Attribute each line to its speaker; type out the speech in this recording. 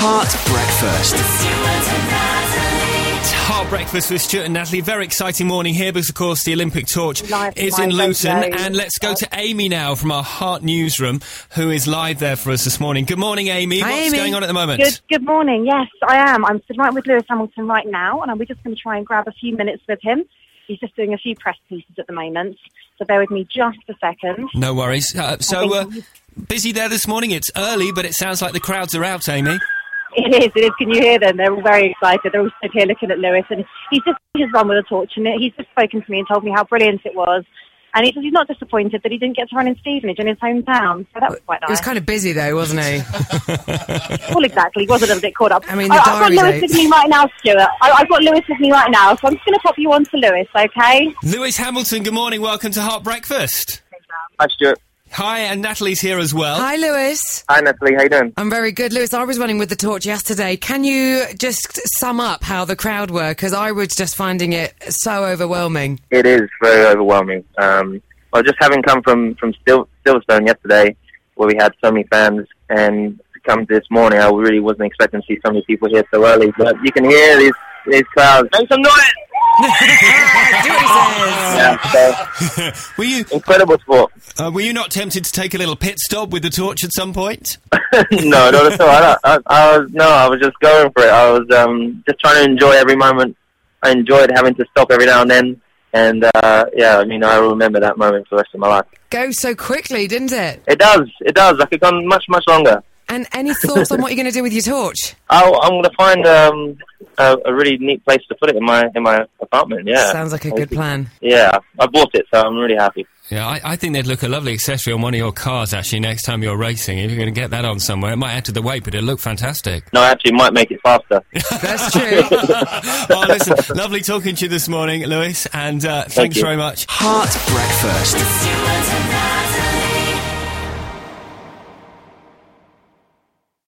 Speaker 1: Heart Breakfast.
Speaker 2: It's Heart Breakfast with Stuart and Natalie. Very exciting morning here because, of course, the Olympic torch is in Luton. And let's go to Amy now from our Heart newsroom, who is live there for us this morning. Good morning, Amy.
Speaker 3: Hi,
Speaker 2: What's
Speaker 3: Amy.
Speaker 2: going on at the moment?
Speaker 4: Good morning. Yes, I am. I'm sitting right with Lewis Hamilton right now, and we're just going to try and grab a few minutes with him. He's just doing a few press pieces at the moment, so bear with me just a second.
Speaker 2: No worries. Busy there this morning. It's early, but it sounds like the crowds are out, Amy.
Speaker 4: It is. Can you hear them? They're all very excited. They're all stood here looking at Lewis, and he's just run with a torch, and he's just spoken to me and told me how brilliant it was. And he says he's not disappointed that he didn't get to run in Stevenage, in his hometown. So that was quite nice.
Speaker 3: It was kind of busy though, wasn't he?
Speaker 4: Well, exactly. He was a little bit caught up.
Speaker 3: I mean, the
Speaker 4: I've got
Speaker 3: diary
Speaker 4: Lewis
Speaker 3: dates.
Speaker 4: with me right now, Stuart. I've got Lewis with me right now, so I'm just going to pop you on to Lewis, okay?
Speaker 2: Lewis Hamilton, good morning. Welcome to Heart Breakfast.
Speaker 5: Hi, Stuart.
Speaker 2: Hi, and Natalie's here as well.
Speaker 3: Hi, Lewis.
Speaker 5: Hi, Natalie. How you doing?
Speaker 3: I'm very good. Lewis, I was running with the torch yesterday. Can you just sum up how the crowd were? Because I was just finding it so overwhelming.
Speaker 5: It is very overwhelming. Well, just having come from Silverstone yesterday, where we had so many fans, and to come this morning, I really wasn't expecting to see so many people here so early. But you can hear these crowds. Make some noise!
Speaker 3: Do what he says.
Speaker 5: Yeah, so,
Speaker 2: Were you
Speaker 5: incredible sport.
Speaker 2: were you not tempted to take a little pit stop with the torch at some point?
Speaker 5: No, not at all. I was just going for it. I was just trying to enjoy every moment. I enjoyed having to stop every now and then. And, I remember that moment for the rest of my life.
Speaker 3: Go so quickly, didn't it?
Speaker 5: It does. I could go much, much longer.
Speaker 3: And any thoughts on what you're going to do with your torch?
Speaker 5: I'm going to find a really neat place to put it in my apartment. Yeah,
Speaker 3: Sounds like a good plan.
Speaker 5: Yeah, I bought it, so I'm really happy.
Speaker 2: Yeah, I think they'd look a lovely accessory on one of your cars, actually, next time you're racing. If you're going to get that on somewhere, it might add to the weight, but it'll look fantastic.
Speaker 5: No, actually, it might make it faster.
Speaker 3: That's true.
Speaker 2: Oh, listen, lovely talking to you this morning, Lewis, and thanks
Speaker 5: you.
Speaker 2: very much.
Speaker 1: Heart Breakfast.